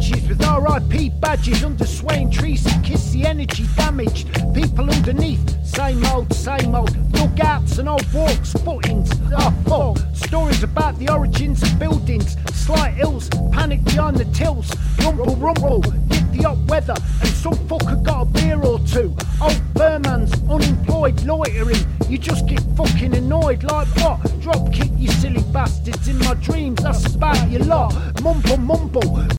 ashes with RIP badges under swaying trees that kiss the energy damaged. People underneath, same old, dugouts and old walks, footings. Fuck. Stories about the origins of buildings, slight hills, panic behind the tills. Rumble, hit the hot weather, and some fucker got a beer or two. Old Burman's unemployed, loitering. You just get fucking annoyed, like what? Drop kick you silly bastards in my dreams, that's about your lot. Mumble,